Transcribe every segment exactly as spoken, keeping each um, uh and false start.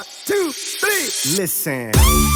One, two, three. Listen.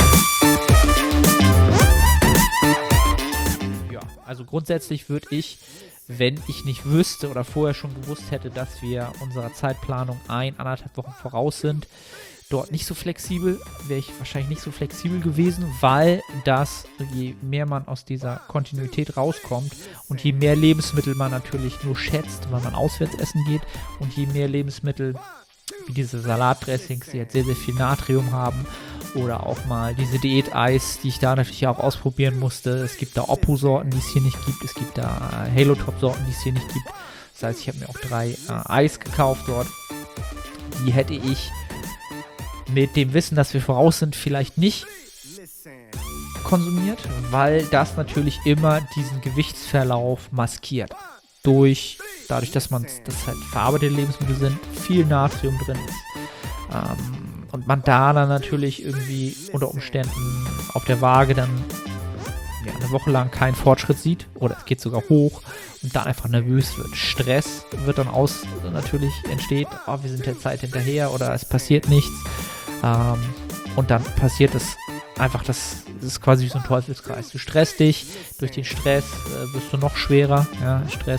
Ja, also grundsätzlich würde ich, wenn ich nicht wüsste oder vorher schon gewusst hätte, dass wir unserer Zeitplanung ein, anderthalb Wochen voraus sind, dort nicht so flexibel, wäre ich wahrscheinlich nicht so flexibel gewesen, weil das, je mehr man aus dieser Kontinuität rauskommt und je mehr Lebensmittel man natürlich nur schätzt, weil man auswärts essen geht und je mehr Lebensmittel wie diese Salatdressings, die jetzt sehr, sehr viel Natrium haben oder auch mal diese Diät-Eis, die ich da natürlich auch ausprobieren musste. Es gibt da Oppo-Sorten, die es hier nicht gibt. Es gibt da äh, Halo-Top-Sorten, die es hier nicht gibt. Das heißt, ich habe mir auch drei äh, Eis gekauft dort. Die hätte ich mit dem Wissen, dass wir voraus sind, vielleicht nicht konsumiert, weil das natürlich immer diesen Gewichtsverlauf maskiert. Durch, dadurch, dass man das halt verarbeitete Lebensmittel sind, viel Natrium drin ist. Ähm, und man da dann natürlich irgendwie unter Umständen auf der Waage dann ja, eine Woche lang keinen Fortschritt sieht oder es geht sogar hoch und dann einfach nervös wird. Stress wird dann aus, natürlich entsteht, oh, wir sind der Zeit hinterher oder es passiert nichts. Ähm, und dann passiert es einfach, das, das ist quasi wie so ein Teufelskreis. Du stresst dich, durch den Stress äh, wirst du noch schwerer. Ja, Stress.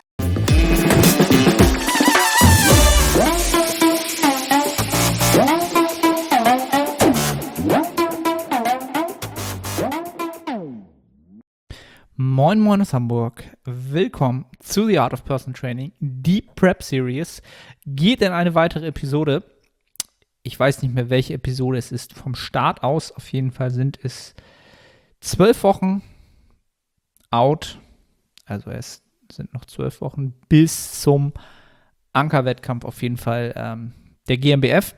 Moin Moin aus Hamburg, willkommen zu The Art of Personal Training. Die Prep Series geht in eine weitere Episode. Ich weiß nicht mehr, welche Episode es ist. Vom Start aus auf jeden Fall sind es zwölf Wochen out. Also es sind noch zwölf Wochen bis zum Ankerwettkampf auf jeden Fall ähm, der G M B F.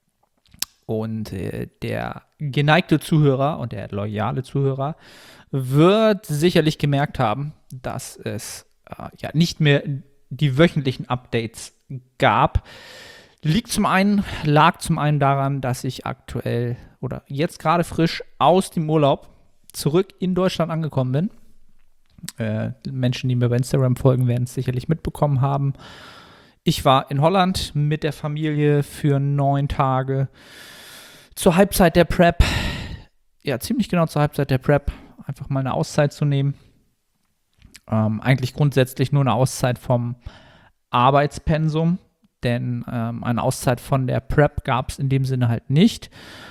Und äh, der geneigte Zuhörer und der loyale Zuhörer wird sicherlich gemerkt haben, dass es äh, ja nicht mehr die wöchentlichen Updates gab. Liegt zum einen, lag zum einen daran, dass ich aktuell oder jetzt gerade frisch aus dem Urlaub zurück in Deutschland angekommen bin. Äh, Menschen, die mir bei Instagram folgen, werden es sicherlich mitbekommen haben. Ich war in Holland mit der Familie für neun Tage zur Halbzeit der Prep. Ja, ziemlich genau zur Halbzeit der Prep. Einfach mal eine Auszeit zu nehmen. Ähm, eigentlich grundsätzlich nur eine Auszeit vom Arbeitspensum. Denn ähm, eine Auszeit von der Prep gab es in dem Sinne halt nicht.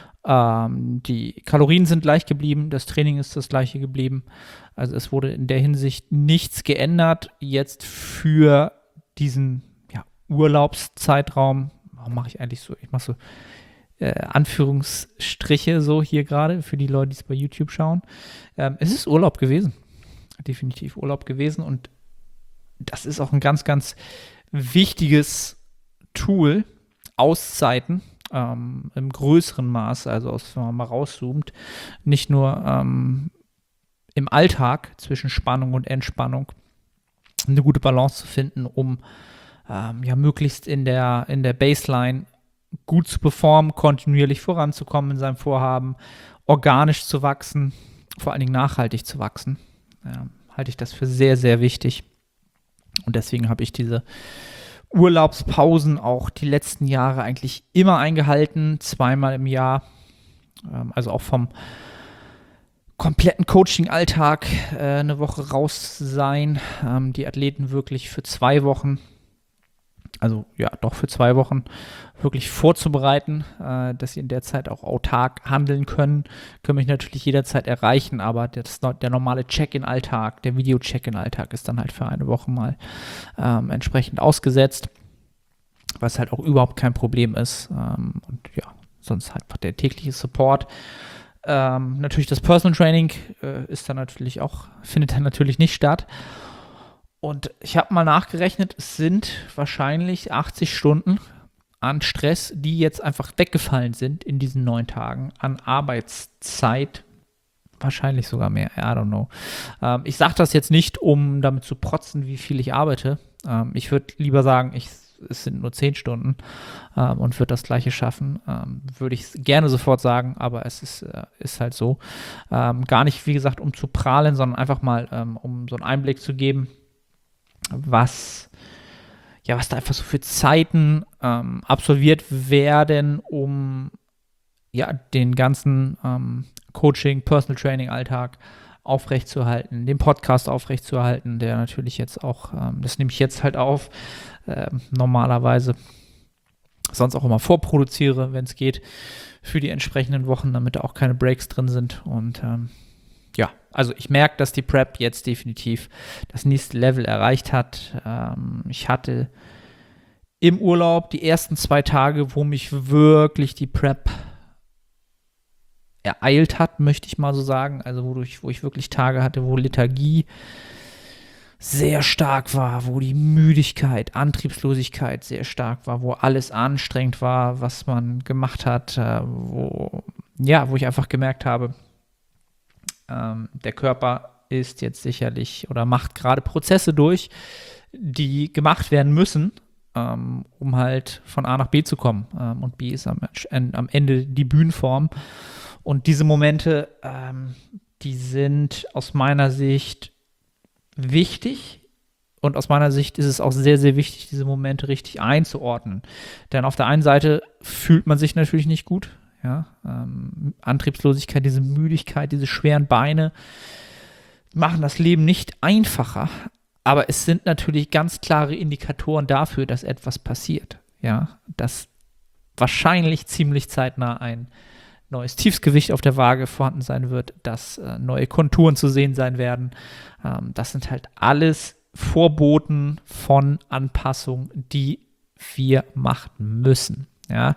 Ähm, die Kalorien sind gleich geblieben, das Training ist das gleiche geblieben. Also es wurde in der Hinsicht nichts geändert. Jetzt für diesen ja, Urlaubszeitraum, warum mache ich eigentlich so? Ich mache so äh, Anführungsstriche so hier gerade für die Leute, die es bei YouTube schauen. Ähm, es ist Urlaub gewesen. Definitiv Urlaub gewesen. Und das ist auch ein ganz, ganz wichtiges Tool, Auszeiten ähm, im größeren Maß, also aus, wenn man mal rauszoomt, nicht nur ähm, im Alltag zwischen Spannung und Entspannung eine gute Balance zu finden, um ähm, ja möglichst in der, in der Baseline gut zu performen, kontinuierlich voranzukommen in seinem Vorhaben, organisch zu wachsen, vor allen Dingen nachhaltig zu wachsen. Ja, halte ich das für sehr, sehr wichtig. Und deswegen habe ich diese Urlaubspausen auch die letzten Jahre eigentlich immer eingehalten, zweimal im Jahr. Ähm, also auch vom kompletten Coaching-Alltag äh, eine Woche raus sein. Ähm, die Athleten wirklich für zwei Wochen, also ja, doch für zwei Wochen wirklich vorzubereiten, äh, dass sie in der Zeit auch autark handeln können. Können mich natürlich jederzeit erreichen, aber das, der normale Check-in-Alltag, der Video-Check-in-Alltag ist dann halt für eine Woche mal ähm, entsprechend ausgesetzt, was halt auch überhaupt kein Problem ist. Ähm, und ja, sonst halt der tägliche Support. Ähm, natürlich das Personal Training äh, ist dann natürlich auch, findet dann natürlich nicht statt. Und ich habe mal nachgerechnet, es sind wahrscheinlich achtzig Stunden an Stress, die jetzt einfach weggefallen sind in diesen neun Tagen an Arbeitszeit. Wahrscheinlich sogar mehr, I don't know. Ähm, ich sage das jetzt nicht, um damit zu protzen, wie viel ich arbeite. Ähm, ich würde lieber sagen, ich, es sind nur zehn Stunden ähm, und würde das Gleiche schaffen. Ähm, würde ich gerne sofort sagen, aber es ist, äh, ist halt so. Ähm, gar nicht, wie gesagt, um zu prahlen, sondern einfach mal, ähm, um so einen Einblick zu geben, was, ja, was da einfach so für Zeiten ähm, absolviert werden, um ja, den ganzen ähm, Coaching, Personal Training Alltag aufrechtzuerhalten, den Podcast aufrechtzuerhalten, der natürlich jetzt auch, ähm, das nehme ich jetzt halt auf, äh, normalerweise sonst auch immer vorproduziere, wenn es geht, für die entsprechenden Wochen, damit da auch keine Breaks drin sind. Und ähm, ja, also ich merke, dass die Prep jetzt definitiv das nächste Level erreicht hat. Ähm, ich hatte im Urlaub die ersten zwei Tage, wo mich wirklich die Prep ereilt hat, möchte ich mal so sagen. Also wodurch, wo ich wirklich Tage hatte, wo Lethargie sehr stark war, wo die Müdigkeit, Antriebslosigkeit sehr stark war, wo alles anstrengend war, was man gemacht hat, äh, wo, ja, wo ich einfach gemerkt habe, ähm, der Körper ist jetzt sicherlich oder macht gerade Prozesse durch, die gemacht werden müssen, ähm, um halt von A nach B zu kommen. Ähm, und B ist am, am Ende die Bühnenform. Und diese Momente, ähm, die sind aus meiner Sicht wichtig, und aus meiner Sicht ist es auch sehr, sehr wichtig, diese Momente richtig einzuordnen. Denn auf der einen Seite fühlt man sich natürlich nicht gut, ja, ähm, Antriebslosigkeit, diese Müdigkeit, diese schweren Beine machen das Leben nicht einfacher, aber es sind natürlich ganz klare Indikatoren dafür, dass etwas passiert, ja, dass wahrscheinlich ziemlich zeitnah ein neues Tiefsgewicht auf der Waage vorhanden sein wird, dass äh, neue Konturen zu sehen sein werden. Ähm, das sind halt alles Vorboten von Anpassungen, die wir machen müssen. Ja.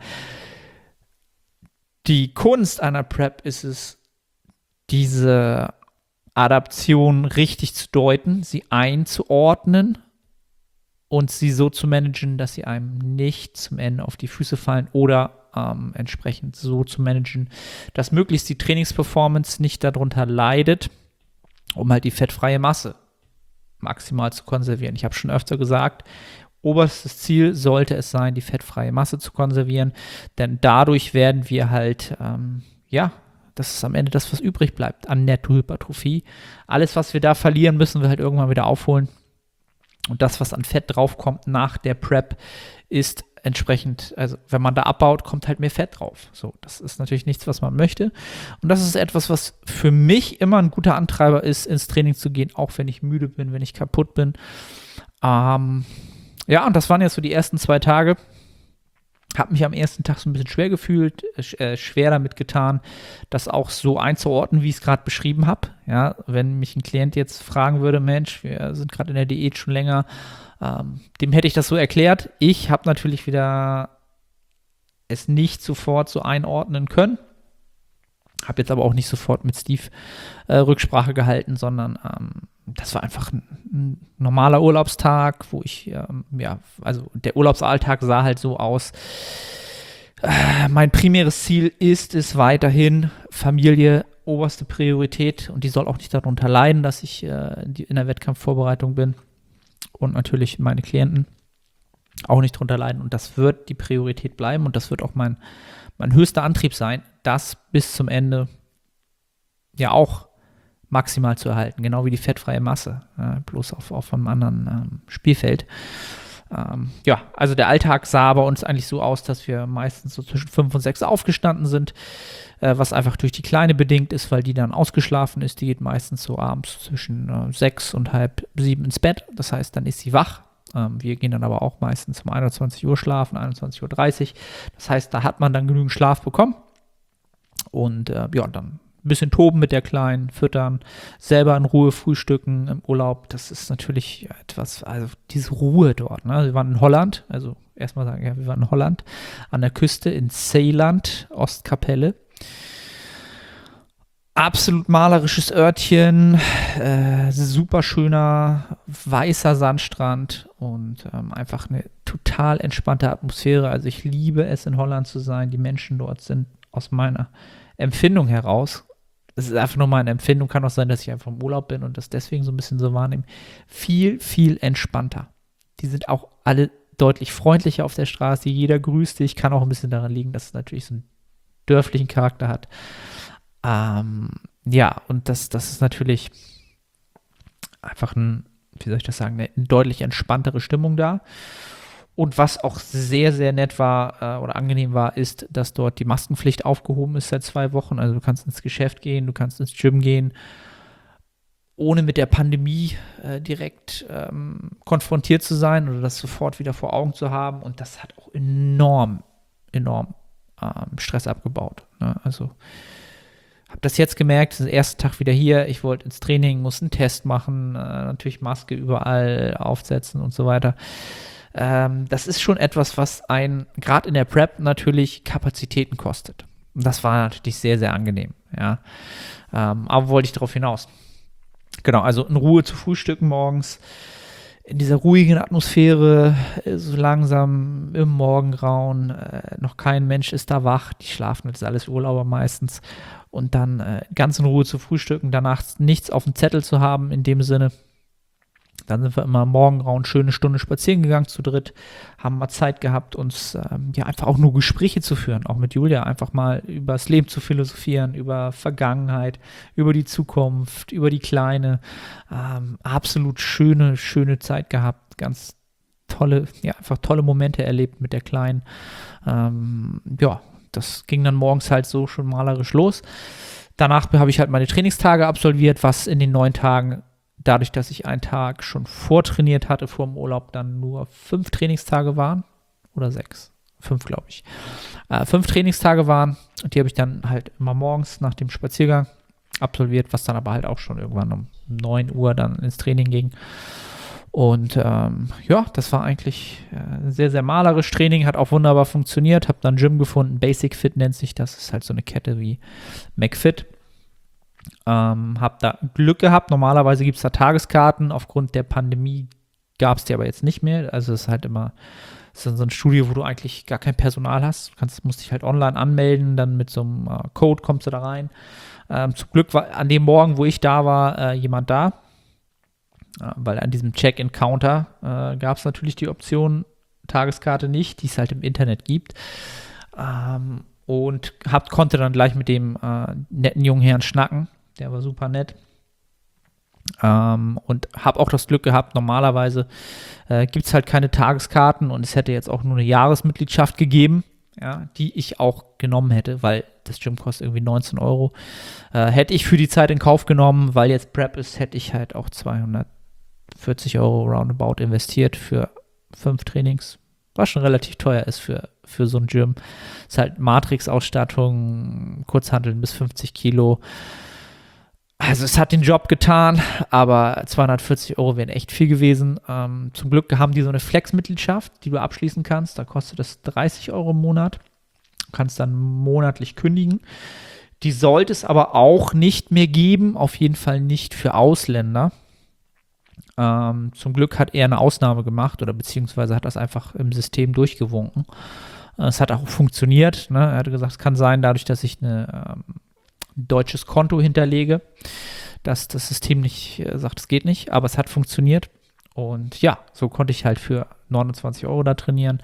Die Kunst einer Prep ist es, diese Adaption richtig zu deuten, sie einzuordnen und sie so zu managen, dass sie einem nicht zum Ende auf die Füße fallen oder ähm, entsprechend so zu managen, dass möglichst die Trainingsperformance nicht darunter leidet, um halt die fettfreie Masse maximal zu konservieren. Ich habe schon öfter gesagt, oberstes Ziel sollte es sein, die fettfreie Masse zu konservieren, denn dadurch werden wir halt, ähm, ja, das ist am Ende das, was übrig bleibt an Nettohypertrophie. Alles, was wir da verlieren, müssen wir halt irgendwann wieder aufholen. Und das, was an Fett draufkommt nach der Prep, ist entsprechend, also wenn man da abbaut, kommt halt mehr Fett drauf. So, das ist natürlich nichts, was man möchte. Und das ist etwas, was für mich immer ein guter Antreiber ist, ins Training zu gehen, auch wenn ich müde bin, wenn ich kaputt bin. Ähm, ja, und das waren jetzt so die ersten zwei Tage. Habe mich am ersten Tag so ein bisschen schwer gefühlt, äh, schwer damit getan, das auch so einzuordnen, wie ich es gerade beschrieben habe. Ja, wenn mich ein Klient jetzt fragen würde, Mensch, wir sind gerade in der Diät schon länger, ähm, dem hätte ich das so erklärt. Ich habe natürlich wieder es nicht sofort so einordnen können. Habe jetzt aber auch nicht sofort mit Steve äh, Rücksprache gehalten, sondern ähm, das war einfach ein, ein normaler Urlaubstag, wo ich, ähm, ja, also der Urlaubsalltag sah halt so aus. Äh, mein primäres Ziel ist es weiterhin, Familie oberste Priorität, und die soll auch nicht darunter leiden, dass ich äh, in, die, in der Wettkampfvorbereitung bin, und natürlich meine Klienten auch nicht darunter leiden, und das wird die Priorität bleiben, und das wird auch mein, mein höchster Antrieb sein, das bis zum Ende ja auch maximal zu erhalten, genau wie die fettfreie Masse, äh, bloß auf, auf einem anderen ähm, Spielfeld. Ähm, ja, also der Alltag sah bei uns eigentlich so aus, dass wir meistens so zwischen fünf und sechs aufgestanden sind, äh, was einfach durch die Kleine bedingt ist, weil die dann ausgeschlafen ist. Die geht meistens so abends zwischen äh, sechs und halb sieben ins Bett. Das heißt, dann ist sie wach. Ähm, wir gehen dann aber auch meistens um einundzwanzig Uhr schlafen, einundzwanzig Uhr dreißig. Das heißt, da hat man dann genügend Schlaf bekommen. Und äh, ja, dann ein bisschen toben mit der Kleinen, füttern, selber in Ruhe frühstücken im Urlaub. Das ist natürlich etwas, also diese Ruhe dort. Ne? Wir waren in Holland, also erstmal sagen, ja, wir waren in Holland, an der Küste in Zeeland, Ostkapelle. Absolut malerisches Örtchen, äh, super schöner, weißer Sandstrand und ähm, einfach eine total entspannte Atmosphäre. Also ich liebe es, in Holland zu sein. Die Menschen dort sind aus meiner Empfindung heraus, es ist einfach nur meine Empfindung, kann auch sein, dass ich einfach im Urlaub bin und das deswegen so ein bisschen so wahrnehme, viel, viel entspannter. Die sind auch alle deutlich freundlicher auf der Straße, jeder grüßt dich, kann auch ein bisschen daran liegen, dass es natürlich so einen dörflichen Charakter hat. Ähm, ja, und das, das ist natürlich einfach ein, wie soll ich das sagen, eine, eine deutlich entspanntere Stimmung da. Und was auch sehr, sehr nett war äh, oder angenehm war, ist, dass dort die Maskenpflicht aufgehoben ist seit zwei Wochen. Also du kannst ins Geschäft gehen, du kannst ins Gym gehen, ohne mit der Pandemie äh, direkt ähm, konfrontiert zu sein oder das sofort wieder vor Augen zu haben. Und das hat auch enorm, enorm ähm, Stress abgebaut. Ne? Also habe das jetzt gemerkt, den ersten Tag wieder hier, ich wollte ins Training, musste einen Test machen, äh, natürlich Maske überall aufsetzen und so weiter. Ähm, das ist schon etwas, was einen gerade in der Prep natürlich Kapazitäten kostet. Und das war natürlich sehr, sehr angenehm. Ja. Ähm, aber wollte ich darauf hinaus. Genau, also in Ruhe zu frühstücken morgens, in dieser ruhigen Atmosphäre, so langsam im Morgengrauen, äh, noch kein Mensch ist da wach, die schlafen, das ist alles Urlauber meistens. Und dann äh, ganz in Ruhe zu frühstücken, danach nichts auf dem Zettel zu haben in dem Sinne. Dann sind wir immer im Morgengrauen schöne Stunde spazieren gegangen zu dritt, haben mal Zeit gehabt, uns ähm, ja einfach auch nur Gespräche zu führen, auch mit Julia, einfach mal über das Leben zu philosophieren, über Vergangenheit, über die Zukunft, über die Kleine. Ähm, absolut schöne, schöne Zeit gehabt, ganz tolle, ja, einfach tolle Momente erlebt mit der Kleinen. Ähm, ja, das ging dann morgens halt so schon malerisch los. Danach habe ich halt meine Trainingstage absolviert, was in den neun Tagen, dadurch, dass ich einen Tag schon vortrainiert hatte, vor dem Urlaub, dann nur fünf Trainingstage waren. Oder sechs. Fünf, glaube ich. Äh, fünf Trainingstage waren. Und die habe ich dann halt immer morgens nach dem Spaziergang absolviert, was dann aber halt auch schon irgendwann um neun Uhr dann ins Training ging. Und ähm, ja, das war eigentlich äh, sehr, sehr malerisch. Training hat auch wunderbar funktioniert. Habe dann Gym gefunden. Basic Fit nennt sich das. Das ist halt so eine Kette wie McFit. Ähm, hab da Glück gehabt. Normalerweise gibt es da Tageskarten. Aufgrund der Pandemie gab es die aber jetzt nicht mehr. Also es ist halt immer, es ist so ein Studio, wo du eigentlich gar kein Personal hast. Du kannst, musst dich halt online anmelden, dann mit so einem äh, Code kommst du da rein. Ähm, zum Glück war an dem Morgen, wo ich da war, äh, jemand da. Äh, weil an diesem Check-in-Counter äh, gab es natürlich die Option Tageskarte nicht, die es halt im Internet gibt. Ähm, und hab, konnte dann gleich mit dem äh, netten jungen Herrn schnacken. Der war super nett. Ähm, und habe auch das Glück gehabt, normalerweise äh, gibt es halt keine Tageskarten und es hätte jetzt auch nur eine Jahresmitgliedschaft gegeben, ja, die ich auch genommen hätte, weil das Gym kostet irgendwie neunzehn Euro. Äh, hätte ich für die Zeit in Kauf genommen, weil jetzt Prep ist, hätte ich halt auch zweihundertvierzig Euro roundabout investiert für fünf Trainings, was schon relativ teuer ist für, für so ein Gym. Ist halt Matrix-Ausstattung, Kurzhanteln bis fünfzig Kilo. Also es hat den Job getan, aber zweihundertvierzig Euro wären echt viel gewesen. Ähm, zum Glück haben die so eine Flex-Mitgliedschaft, die du abschließen kannst. Da kostet das dreißig Euro im Monat. Du kannst dann monatlich kündigen. Die sollte es aber auch nicht mehr geben, auf jeden Fall nicht für Ausländer. Ähm, zum Glück hat er eine Ausnahme gemacht oder beziehungsweise hat das einfach im System durchgewunken. Es hat auch funktioniert. Ne? Er hat gesagt, es kann sein, dadurch, dass ich eine ähm, deutsches Konto hinterlege, dass das System nicht äh, sagt, es geht nicht, aber es hat funktioniert. Und ja, so konnte ich halt für neunundzwanzig Euro da trainieren.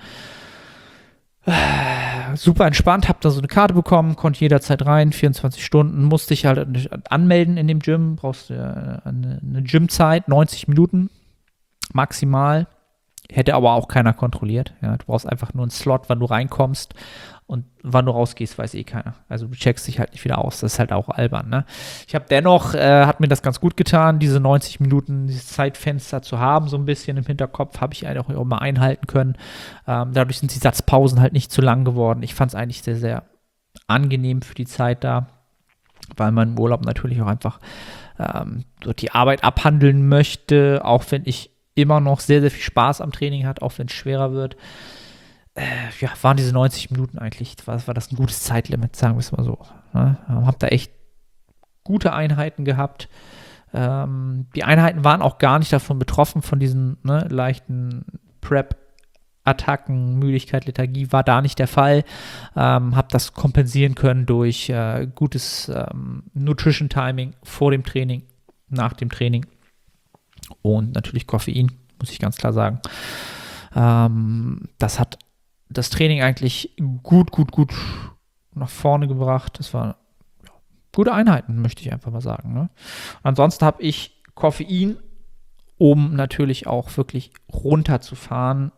Äh, super entspannt, habe da so eine Karte bekommen, konnte jederzeit rein, vierundzwanzig Stunden, musste ich halt anmelden in dem Gym, brauchst du äh, eine, eine Gymzeit, neunzig Minuten maximal. Hätte aber auch keiner kontrolliert. Ja, du brauchst einfach nur einen Slot, wann du reinkommst und wann du rausgehst, weiß eh keiner. Also du checkst dich halt nicht wieder aus. Das ist halt auch albern. Ne? Ich habe dennoch, äh, hat mir das ganz gut getan, diese neunzig Minuten, dieses Zeitfenster zu haben, so ein bisschen im Hinterkopf, habe ich eigentlich auch immer einhalten können. Ähm, dadurch sind die Satzpausen halt nicht zu lang geworden. Ich fand es eigentlich sehr, sehr angenehm für die Zeit da, weil man im Urlaub natürlich auch einfach ähm, dort die Arbeit abhandeln möchte, auch wenn ich immer noch sehr, sehr viel Spaß am Training hat, auch wenn es schwerer wird. Äh, ja, waren diese neunzig Minuten eigentlich, war, war das ein gutes Zeitlimit, sagen wir es mal so. Ne? Hab da echt gute Einheiten gehabt. Ähm, die Einheiten waren auch gar nicht davon betroffen, von diesen ne, leichten Prep-Attacken, Müdigkeit, Lethargie, war da nicht der Fall. Ähm, hab das kompensieren können durch äh, gutes ähm, Nutrition-Timing vor dem Training, nach dem Training. Und natürlich Koffein, muss ich ganz klar sagen. Ähm, das hat das Training eigentlich gut, gut, gut nach vorne gebracht. Das waren ja, gute Einheiten, möchte ich einfach mal sagen. Ne? Ansonsten habe ich Koffein, um natürlich auch wirklich runterzufahren,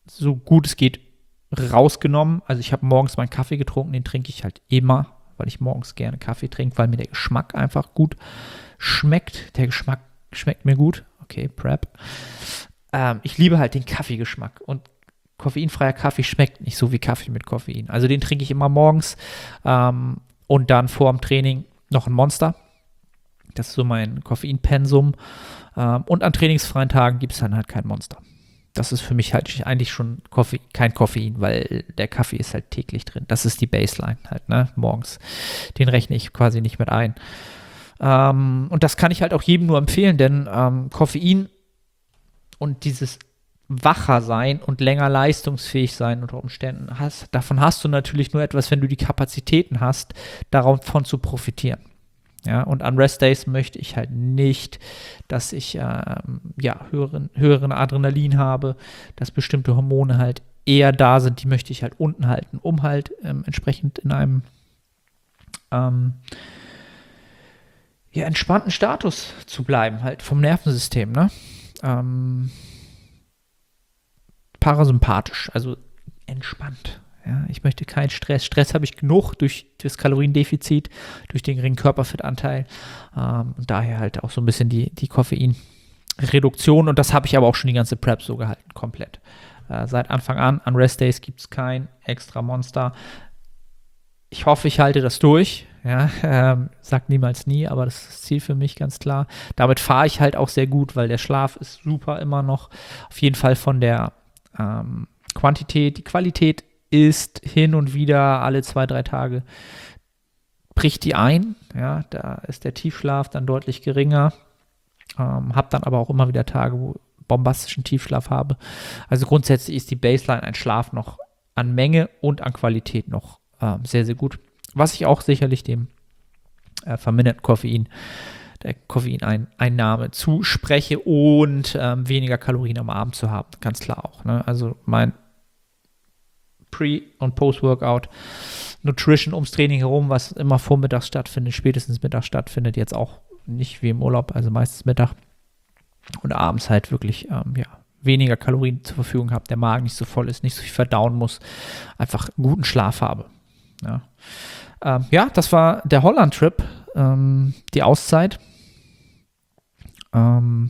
so gut es geht rausgenommen. Also ich habe morgens meinen Kaffee getrunken, den trinke ich halt immer, weil ich morgens gerne Kaffee trinke, weil mir der Geschmack einfach gut schmeckt. Der Geschmack schmeckt mir gut. Okay, Prep. Ähm, ich liebe halt den Kaffeegeschmack und koffeinfreier Kaffee schmeckt nicht so wie Kaffee mit Koffein. Also den trinke ich immer morgens ähm, und dann vor dem Training noch ein Monster. Das ist so mein Koffeinpensum. Ähm, und an trainingsfreien Tagen gibt es dann halt kein Monster. Das ist für mich halt eigentlich schon Koffein, kein Koffein, weil der Kaffee ist halt täglich drin. Das ist die Baseline halt, ne, morgens. Den rechne ich quasi nicht mit ein. Ähm, und das kann ich halt auch jedem nur empfehlen, denn ähm, Koffein und dieses wacher sein und länger leistungsfähig sein unter Umständen, hast, davon hast du natürlich nur etwas, wenn du die Kapazitäten hast, davon zu profitieren. Ja, und an Rest-Days möchte ich halt nicht, dass ich ähm, ja, höheren, höheren Adrenalin habe, dass bestimmte Hormone halt eher da sind, die möchte ich halt unten halten, um halt ähm, entsprechend in einem ähm, ja, entspannten Status zu bleiben, halt vom Nervensystem, ne? Ähm, parasympathisch, also entspannt. Ja, ich möchte keinen Stress. Stress habe ich genug durch das Kaloriendefizit, durch den geringen Körperfettanteil ähm, und daher halt auch so ein bisschen die, die Koffeinreduktion und das habe ich aber auch schon die ganze Prep so gehalten, komplett. Äh, seit Anfang an, an Rest-Days gibt es kein extra Monster. Ich hoffe, ich halte das durch. Ja, ähm, sag niemals nie, aber das ist das Ziel für mich ganz klar. Damit fahre ich halt auch sehr gut, weil der Schlaf ist super immer noch. Auf jeden Fall von der ähm, Quantität, die Qualität ist hin und wieder alle zwei, drei Tage bricht die ein. Ja, da ist der Tiefschlaf dann deutlich geringer. Ähm, hab dann aber auch immer wieder Tage, wo ich bombastischen Tiefschlaf habe. Also grundsätzlich ist die Baseline ein Schlaf noch an Menge und an Qualität noch ähm, sehr, sehr gut. Was ich auch sicherlich dem äh, verminderten Koffein, der Koffeineinnahme zuspreche und ähm, weniger Kalorien am Abend zu haben. Ganz klar auch. Ne? Also mein Pre- und Post-Workout Nutrition ums Training herum, was immer vormittags stattfindet, spätestens mittags stattfindet, jetzt auch nicht wie im Urlaub, also meistens Mittag und abends halt wirklich ähm, ja, weniger Kalorien zur Verfügung habe, der Magen nicht so voll ist, nicht so viel verdauen muss, einfach guten Schlaf habe. Ja, ähm, ja das war der Holland-Trip, ähm, die Auszeit. Ähm,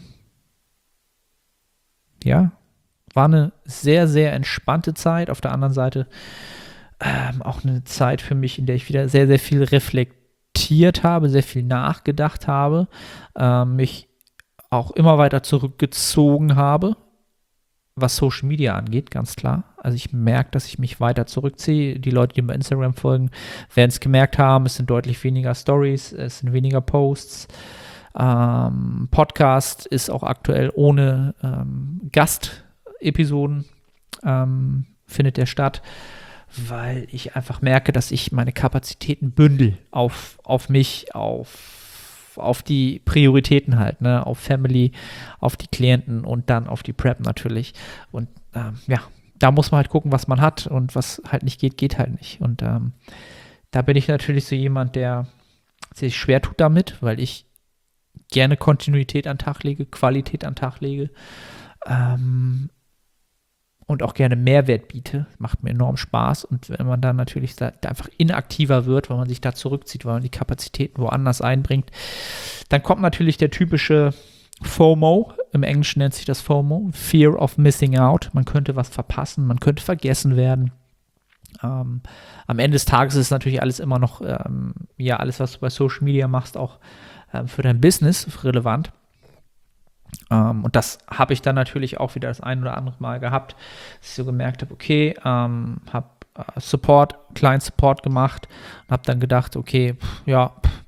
ja, war eine sehr, sehr entspannte Zeit. Auf der anderen Seite ähm, auch eine Zeit für mich, in der ich wieder sehr, sehr viel reflektiert habe, sehr viel nachgedacht habe, ähm, mich auch immer weiter zurückgezogen habe, was Social Media angeht, ganz klar. Also ich merke, dass ich mich weiter zurückziehe. Die Leute, die mir bei Instagram folgen, werden es gemerkt haben, es sind deutlich weniger Stories, es sind weniger Posts. Ähm, Podcast ist auch aktuell ohne ähm, Gast Episoden ähm, findet der statt, weil ich einfach merke, dass ich meine Kapazitäten bündel auf, auf mich, auf, auf die Prioritäten halt, ne, auf Family, auf die Klienten und dann auf die Prep natürlich. Und ähm, ja, da muss man halt gucken, was man hat und was halt nicht geht, geht halt nicht. Und ähm, da bin ich natürlich so jemand, der sich schwer tut damit, weil ich gerne Kontinuität an den Tag lege, Qualität an den Tag lege. Ähm, und auch gerne Mehrwert biete, macht mir enorm Spaß und wenn man dann natürlich da, da einfach inaktiver wird, weil man sich da zurückzieht, weil man die Kapazitäten woanders einbringt, dann kommt natürlich der typische FOMO, im Englischen nennt sich das FOMO, Fear of Missing Out, man könnte was verpassen, man könnte vergessen werden. Ähm, am Ende des Tages ist natürlich alles immer noch, ähm, ja, alles, was du bei Social Media machst, auch ähm, für dein Business relevant. Um, und das habe ich dann natürlich auch wieder das ein oder andere Mal gehabt, dass ich so gemerkt habe, okay, ähm, habe äh, Support, Client Support gemacht und habe dann gedacht, okay, pff, ja, pff,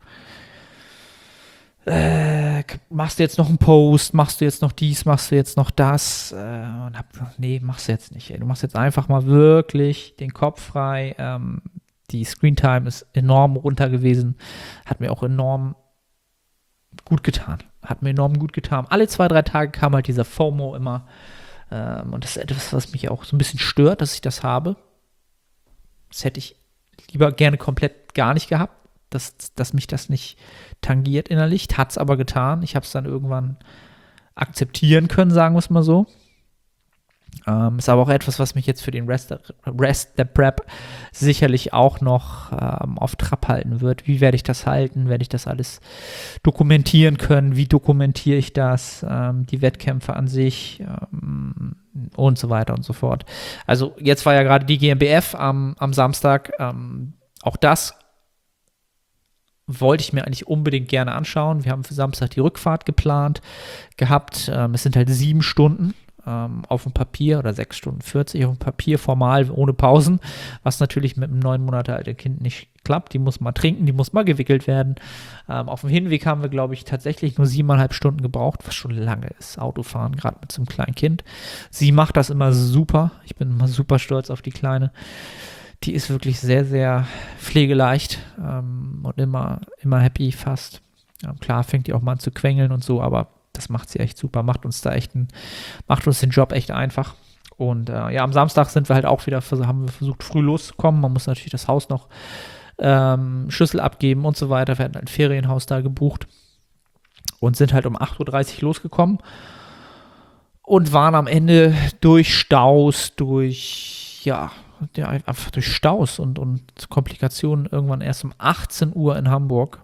äh, machst du jetzt noch einen Post, machst du jetzt noch dies, machst du jetzt noch das äh, und habe gesagt, nee, machst du jetzt nicht, ey. Du machst jetzt einfach mal wirklich den Kopf frei, ähm, die Screentime ist enorm runter gewesen, hat mir auch enorm gut getan. Hat mir enorm gut getan. Alle zwei, drei Tage kam halt dieser FOMO immer. Ähm, und das ist etwas, was mich auch so ein bisschen stört, dass ich das habe. Das hätte ich lieber gerne komplett gar nicht gehabt, dass, dass mich das nicht tangiert innerlich. Hat es aber getan. Ich habe es dann irgendwann akzeptieren können, sagen wir es mal so. Ähm, ist aber auch etwas, was mich jetzt für den Rest, Rest der Prep sicherlich auch noch ähm, auf Trab halten wird. Wie werde ich das halten? Werde ich das alles dokumentieren können? Wie dokumentiere ich das? Ähm, die Wettkämpfe an sich ähm, und so weiter und so fort. Also jetzt war ja gerade die G N B F am, am Samstag. Ähm, auch das wollte ich mir eigentlich unbedingt gerne anschauen. Wir haben für Samstag die Rückfahrt geplant gehabt. Ähm, es sind halt sieben Stunden ähm, auf dem Papier oder sechs Stunden vierzig auf dem Papier, formal ohne Pausen, was natürlich mit einem neun Monate alten Kind nicht klappt. Die muss mal trinken, die muss mal gewickelt werden. Ähm, auf dem Hinweg haben wir, glaube ich, tatsächlich nur siebeneinhalb Stunden gebraucht, was schon lange ist, Autofahren, gerade mit so einem kleinen Kind. Sie macht das immer super. Ich bin immer super stolz auf die Kleine. Die ist wirklich sehr, sehr pflegeleicht ähm, und immer, immer happy fast. Ja, klar fängt die auch mal an zu quengeln und so, aber das macht sie echt super, macht uns da echt ein, macht uns den Job echt einfach. Und äh, ja, am Samstag sind wir halt auch wieder, haben wir versucht, früh loszukommen. Man muss natürlich das Haus noch ähm, Schlüssel abgeben und so weiter. Wir hatten ein Ferienhaus da gebucht und sind halt um acht Uhr dreißig losgekommen und waren am Ende durch Staus, durch, ja, ja einfach durch Staus und, und Komplikationen irgendwann erst um achtzehn Uhr in Hamburg.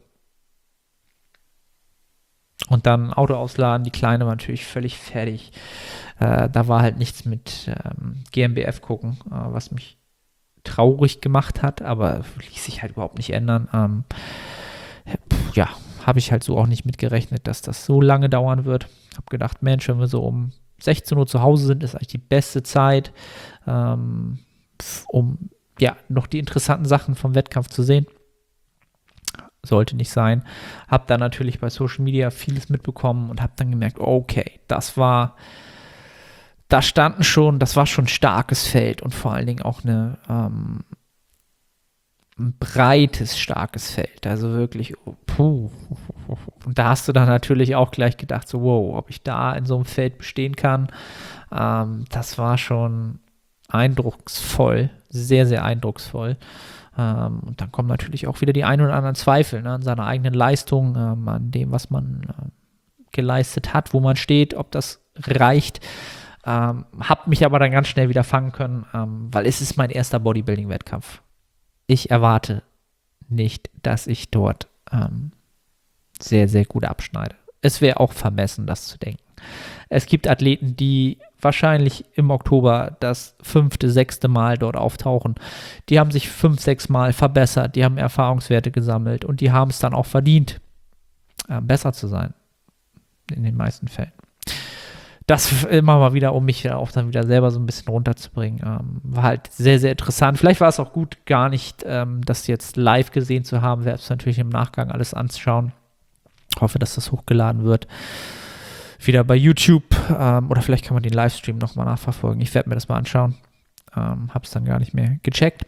Und dann Auto ausladen, die Kleine war natürlich völlig fertig. Äh, da war halt nichts mit ähm, G N B F gucken, äh, was mich traurig gemacht hat, aber ließ sich halt überhaupt nicht ändern. Ähm, ja, habe ich halt so auch nicht mitgerechnet, dass das so lange dauern wird. Habe gedacht, Mensch, wenn wir so um sechzehn Uhr zu Hause sind, ist eigentlich die beste Zeit, ähm, um ja noch die interessanten Sachen vom Wettkampf zu sehen. Sollte nicht sein. Habe dann natürlich bei Social Media vieles mitbekommen und habe dann gemerkt, okay, das war, da standen schon, das war schon ein starkes Feld und vor allen Dingen auch eine, ähm, ein breites, starkes Feld. Also wirklich, oh, puh. Und da hast du dann natürlich auch gleich gedacht, so wow, ob ich da in so einem Feld bestehen kann. Ähm, das war schon eindrucksvoll, sehr, sehr eindrucksvoll. Ähm, und dann kommen natürlich auch wieder die ein oder anderen Zweifel, ne, an seiner eigenen Leistung, ähm, an dem, was man äh, geleistet hat, wo man steht, ob das reicht. Ähm, hab mich aber dann ganz schnell wieder fangen können, ähm, weil es ist mein erster Bodybuilding-Wettkampf. Ich erwarte nicht, dass ich dort ähm, sehr, sehr gut abschneide. Es wäre auch vermessen, das zu denken. Es gibt Athleten, die wahrscheinlich im Oktober das fünfte, sechste Mal dort auftauchen. Die haben sich fünf, sechs Mal verbessert, die haben Erfahrungswerte gesammelt und die haben es dann auch verdient, äh, besser zu sein. In den meisten Fällen. Das immer mal wieder, um mich auch dann wieder selber so ein bisschen runterzubringen. Ähm, war halt sehr, sehr interessant. Vielleicht war es auch gut, gar nicht ähm, das jetzt live gesehen zu haben. Werde es natürlich im Nachgang alles anschauen. Hoffe, dass das hochgeladen wird. Wieder bei YouTube ähm, oder vielleicht kann man den Livestream nochmal nachverfolgen. Ich werde mir das mal anschauen. Ähm, habe es dann gar nicht mehr gecheckt.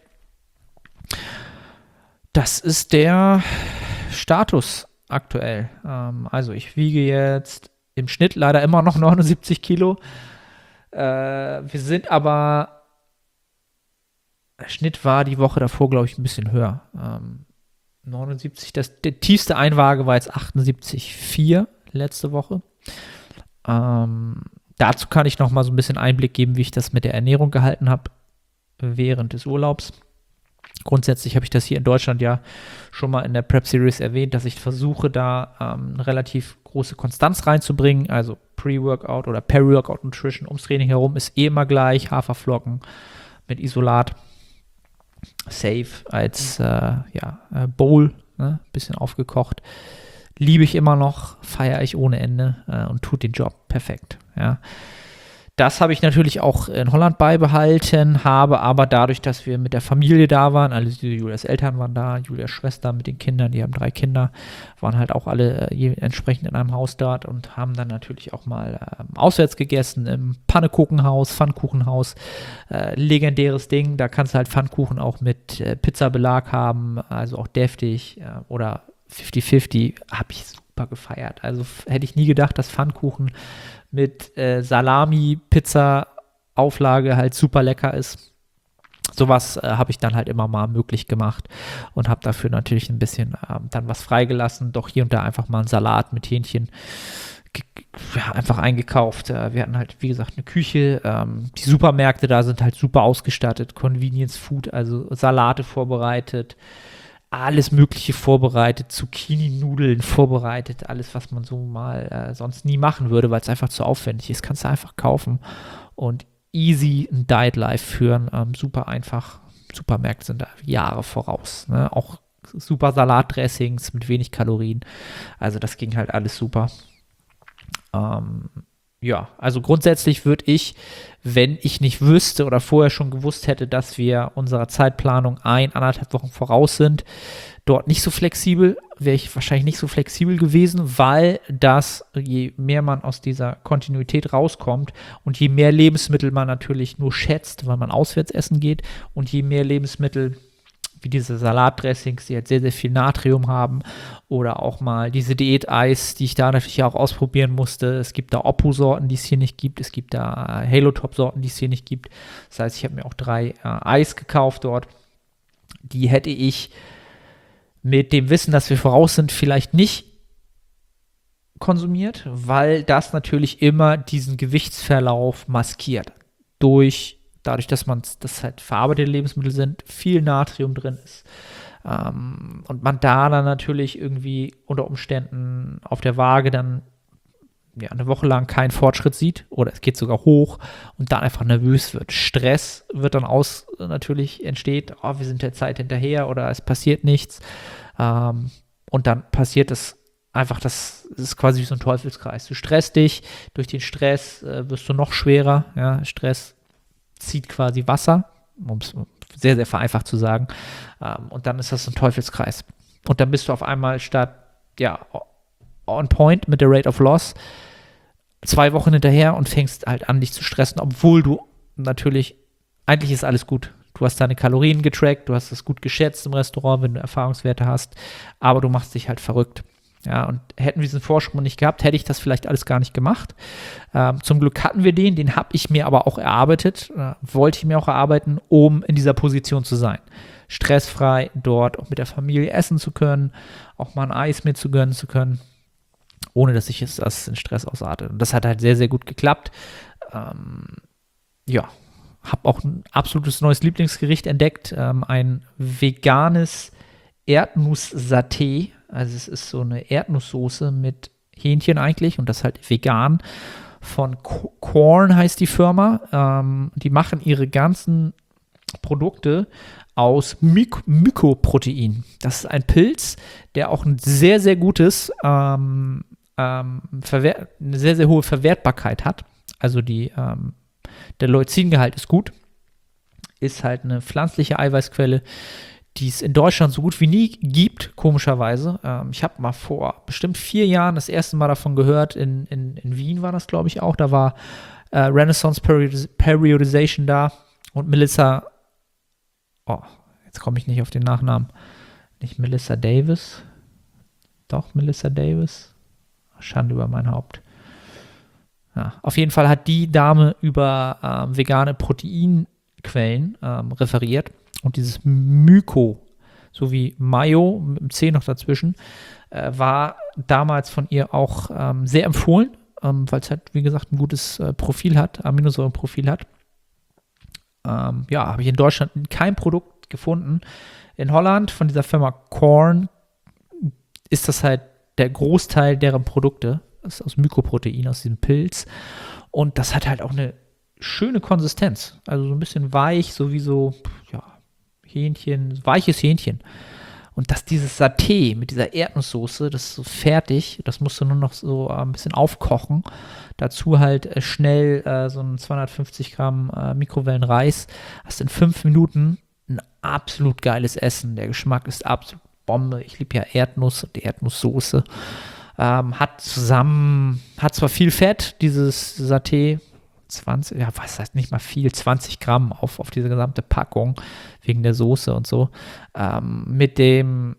Das ist der Status aktuell. Ähm, also ich wiege jetzt im Schnitt leider immer noch neunundsiebzig Kilo. Äh, wir sind aber, der Schnitt war die Woche davor, glaube ich, ein bisschen höher. Ähm, neunundsiebzig, das, der tiefste Einwaage war jetzt achtundsiebzig Komma vier letzte Woche. Ähm, dazu kann ich noch mal so ein bisschen Einblick geben, wie ich das mit der Ernährung gehalten habe während des Urlaubs. Grundsätzlich habe ich das hier in Deutschland ja schon mal in der Prep Series erwähnt, dass ich versuche, da ähm, eine relativ große Konstanz reinzubringen. Also Pre-Workout oder Peri-Workout Nutrition ums Training herum ist eh immer gleich. Haferflocken mit Isolat. Safe als äh, ja, Bowl, ne? Bisschen aufgekocht. Liebe ich immer noch, feiere ich ohneEnde äh, und tut den Job perfekt. Ja. Das habe ich natürlich auch in Holland beibehalten, habe aber dadurch, dass wir mit der Familie da waren, also Julias Eltern waren da, Julias Schwester mit den Kindern, die haben drei Kinder, waren halt auch alle äh, entsprechend in einem Haus dort und haben dann natürlich auch mal äh, auswärts gegessen im Pannekuchenhaus, Pfannkuchenhaus, äh, legendäres Ding, da kannst du halt Pfannkuchen auch mit äh, Pizzabelag haben, also auch deftig äh, oder fünfzig fünfzig, habe ich super gefeiert. Also f- hätte ich nie gedacht, dass Pfannkuchen mit äh, Salami, Pizza, Auflage halt super lecker ist. Sowas äh, habe ich dann halt immer mal möglich gemacht und habe dafür natürlich ein bisschen äh, dann was freigelassen. Doch hier und da einfach mal einen Salat mit Hähnchen, ja, einfach eingekauft. Wir hatten halt, wie gesagt, eine Küche. Ähm, die Supermärkte da sind halt super ausgestattet. Convenience Food, also Salate vorbereitet, alles Mögliche vorbereitet, Zucchini-Nudeln vorbereitet, alles, was man so mal äh, sonst nie machen würde, weil es einfach zu aufwendig ist. Kannst du einfach kaufen und easy ein Diet Life führen. Ähm, super einfach. Supermärkte sind da Jahre voraus. Ne? Auch super Salatdressings mit wenig Kalorien. Also das ging halt alles super. Ähm, ja, also grundsätzlich würde ich, wenn ich nicht wüsste oder vorher schon gewusst hätte, dass wir unserer Zeitplanung ein, anderthalb Wochen voraus sind, dort nicht so flexibel, wäre ich wahrscheinlich nicht so flexibel gewesen, weil das, je mehr man aus dieser Kontinuität rauskommt und je mehr Lebensmittel man natürlich nur schätzt, weil man auswärts essen geht und je mehr Lebensmittel wie diese Salatdressings, die halt sehr, sehr viel Natrium haben oder auch mal diese Diät-Eis, die ich da natürlich auch ausprobieren musste. Es gibt da Oppo-Sorten, die es hier nicht gibt. Es gibt da Halo-Top-Sorten, die es hier nicht gibt. Das heißt, ich habe mir auch drei äh, Eis gekauft dort. Die hätte ich mit dem Wissen, dass wir voraus sind, vielleicht nicht konsumiert, weil das natürlich immer diesen Gewichtsverlauf maskiert. Durch Dadurch, dass man das halt verarbeitete Lebensmittel sind, viel Natrium drin ist. Ähm, und man da dann natürlich irgendwie unter Umständen auf der Waage dann ja, eine Woche lang keinen Fortschritt sieht oder es geht sogar hoch und dann einfach nervös wird. Stress wird dann aus, natürlich entsteht, oh, wir sind der Zeit hinterher oder es passiert nichts. Ähm, und dann passiert es einfach, das ist quasi wie so ein Teufelskreis. Du stresst dich, durch den Stress äh, wirst du noch schwerer. Ja, Stress zieht quasi Wasser, um es sehr, sehr vereinfacht zu sagen. Ähm, und dann ist das so ein Teufelskreis. Und dann bist du auf einmal statt, ja, on point mit der Rate of Loss zwei Wochen hinterher und fängst halt an, dich zu stressen, obwohl du natürlich, eigentlich ist alles gut. Du hast deine Kalorien getrackt, du hast es gut geschätzt im Restaurant, wenn du Erfahrungswerte hast, aber du machst dich halt verrückt. Ja, und hätten wir diesen Vorsprung nicht gehabt, hätte ich das vielleicht alles gar nicht gemacht. Ähm, zum Glück hatten wir den, den habe ich mir aber auch erarbeitet, äh, wollte ich mir auch erarbeiten, um in dieser Position zu sein. Stressfrei dort auch mit der Familie essen zu können, auch mal ein Eis mir zu gönnen zu können, ohne dass ich es das in Stress ausarte. Und das hat halt sehr, sehr gut geklappt. Ähm, ja, habe auch ein absolutes neues Lieblingsgericht entdeckt, ähm, ein veganes Erdnuss-Saté. Also es ist so eine Erdnusssoße mit Hähnchen eigentlich und das halt vegan. Von Quorn heißt die Firma. Ähm, die machen ihre ganzen Produkte aus Myk- Mykoprotein. Das ist ein Pilz, der auch ein sehr, sehr gutes, ähm, ähm, Verwehr- eine sehr, sehr hohe Verwertbarkeit hat. Also die, ähm, der Leucingehalt ist gut. Ist halt eine pflanzliche Eiweißquelle, die es in Deutschland so gut wie nie gibt, komischerweise. Ähm, ich habe mal vor bestimmt vier Jahren das erste Mal davon gehört, in, in, in Wien war das, glaube ich, auch. Da war äh, Renaissance Periodis- Periodization da und Melissa, oh, jetzt komme ich nicht auf den Nachnamen, nicht Melissa Davis, doch Melissa Davis, Schande über mein Haupt. Ja, auf jeden Fall hat die Dame über ähm, vegane Proteinquellen ähm, referiert. Und dieses Myko, sowie Mayo, mit dem C noch dazwischen, äh, war damals von ihr auch ähm, sehr empfohlen, ähm, weil es halt, wie gesagt, ein gutes äh, Profil hat, Aminosäurenprofil hat. Ähm, ja, habe ich in Deutschland kein Produkt gefunden. In Holland von dieser Firma Quorn ist das halt der Großteil deren Produkte. Das ist aus Mykoprotein, aus diesem Pilz. Und das hat halt auch eine schöne Konsistenz. Also so ein bisschen weich, so wie so, ja, Hähnchen, weiches Hähnchen. Und dass dieses Saté mit dieser Erdnusssoße, das ist so fertig, das musst du nur noch so äh, ein bisschen aufkochen. Dazu halt äh, schnell äh, so ein zweihundertfünfzig Gramm äh, Mikrowellenreis. Hast in fünf Minuten ein absolut geiles Essen. Der Geschmack ist absolut Bombe. Ich liebe ja Erdnuss und die Erdnusssoße. Ähm, hat zusammen, hat zwar viel Fett, dieses Saté, zwanzig, ja, was heißt nicht mal viel, zwanzig Gramm auf, auf diese gesamte Packung, wegen der Soße und so. Ähm, mit dem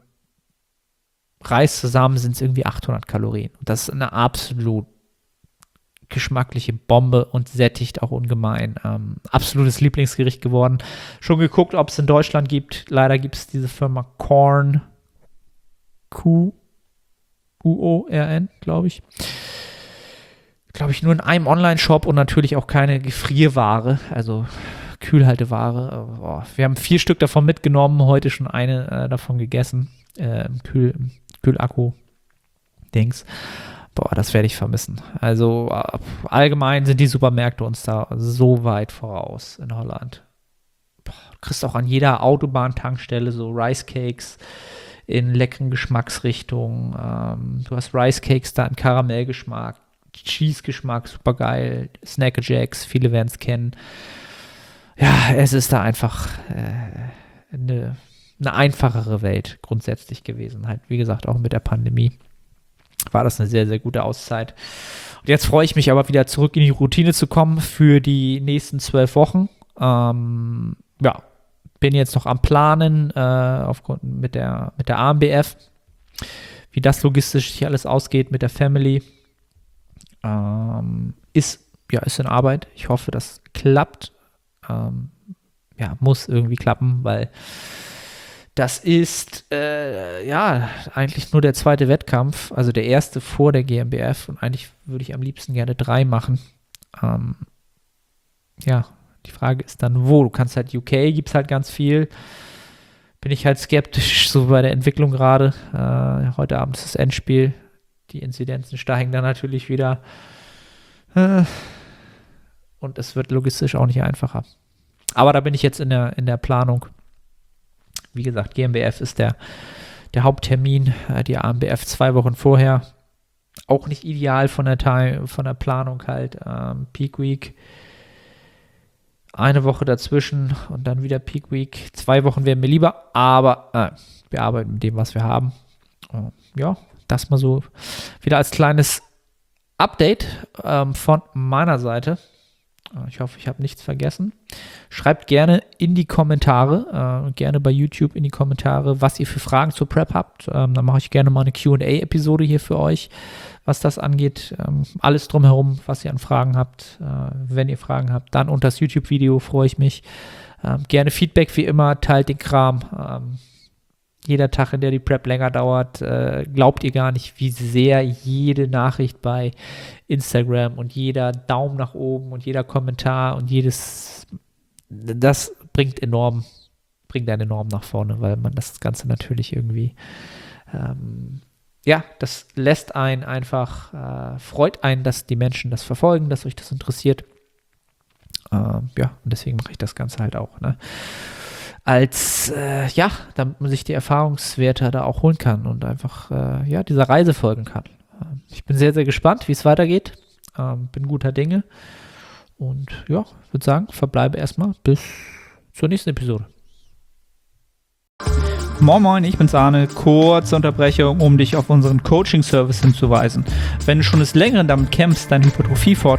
Reis zusammen sind es irgendwie achthundert Kalorien. Und das ist eine absolut geschmackliche Bombe und sättigt auch ungemein. Ähm, absolutes Lieblingsgericht geworden. Schon geguckt, ob es in Deutschland gibt. Leider gibt es diese Firma Quorn, Q U O R N, glaube ich. glaube ich, nur in einem Online-Shop und natürlich auch keine Gefrierware, also Kühlhalteware. Oh, wir haben vier Stück davon mitgenommen, heute schon eine äh, davon gegessen, äh, im Kühl, Kühlakku-Dings. Boah, das werde ich vermissen. Also äh, allgemein sind die Supermärkte uns da so weit voraus in Holland. Boah, du kriegst auch an jeder Autobahn-Tankstelle so Rice Cakes in leckeren Geschmacksrichtungen. Ähm, du hast Rice Cakes da in Karamellgeschmack, Cheese-Geschmack, super geil. Snack Jacks, viele werden es kennen. Ja, es ist da einfach äh, eine, eine einfachere Welt grundsätzlich gewesen. Halt, wie gesagt, auch mit der Pandemie war das eine sehr, sehr gute Auszeit. Und jetzt freue ich mich aber wieder zurück in die Routine zu kommen für die nächsten zwölf Wochen. Ähm, ja, bin jetzt noch am Planen äh, aufgrund mit der, mit der A M B F, wie das logistisch hier alles ausgeht mit der Family. Ähm, ist, ja, ist in Arbeit. Ich hoffe, das klappt. Ähm, ja, muss irgendwie klappen, weil das ist, äh, ja, eigentlich nur der zweite Wettkampf, also der erste vor der G m B F und eigentlich würde ich am liebsten gerne drei machen. Ähm, ja, die Frage ist dann, wo? Du kannst halt U K, gibt es halt ganz viel. Bin ich halt skeptisch, so bei der Entwicklung gerade. Äh, heute Abend ist das Endspiel. Die Inzidenzen steigen dann natürlich wieder. Äh, und es wird logistisch auch nicht einfacher. Aber da bin ich jetzt in der, in der Planung. Wie gesagt, G m B F ist der, der Haupttermin, die A M B F zwei Wochen vorher. Auch nicht ideal von der, Time, von der Planung halt. Ähm, Peak Week, eine Woche dazwischen und dann wieder Peak Week. Zwei Wochen wären mir lieber, aber äh, wir arbeiten mit dem, was wir haben. Äh, ja, das mal so wieder als kleines Update ähm, von meiner Seite. Ich hoffe, ich habe nichts vergessen. Schreibt gerne in die Kommentare, äh, gerne bei YouTube in die Kommentare, was ihr für Fragen zur Prep habt. Ähm, dann mache ich gerne mal eine Q und A-Episode hier für euch, was das angeht. Ähm, alles drumherum, was ihr an Fragen habt. Äh, wenn ihr Fragen habt, dann unter das YouTube-Video freue ich mich. Ähm, gerne Feedback wie immer, teilt den Kram. Ähm, jeder Tag, in der die Prep länger dauert, äh, glaubt ihr gar nicht, wie sehr jede Nachricht bei Instagram und jeder Daumen nach oben und jeder Kommentar und jedes, das bringt enorm, bringt einen enorm nach vorne, weil man das Ganze natürlich irgendwie, ähm, ja, das lässt einen einfach, äh, freut einen, dass die Menschen das verfolgen, dass euch das interessiert. Ähm, ja, und deswegen mache ich das Ganze halt auch, ne? Als, äh, ja, damit man sich die Erfahrungswerte da auch holen kann und einfach, äh, ja, dieser Reise folgen kann. Ähm, ich bin sehr, sehr gespannt, wie es weitergeht. Ähm, bin guter Dinge. Und ja, würde sagen, verbleibe erstmal bis zur nächsten Episode. Moin Moin, ich bin's Arne. Kurze Unterbrechung, um dich auf unseren Coaching-Service hinzuweisen. Wenn du schon des Längeren damit kämpfst, deinen Hypertrophie-Fortschritt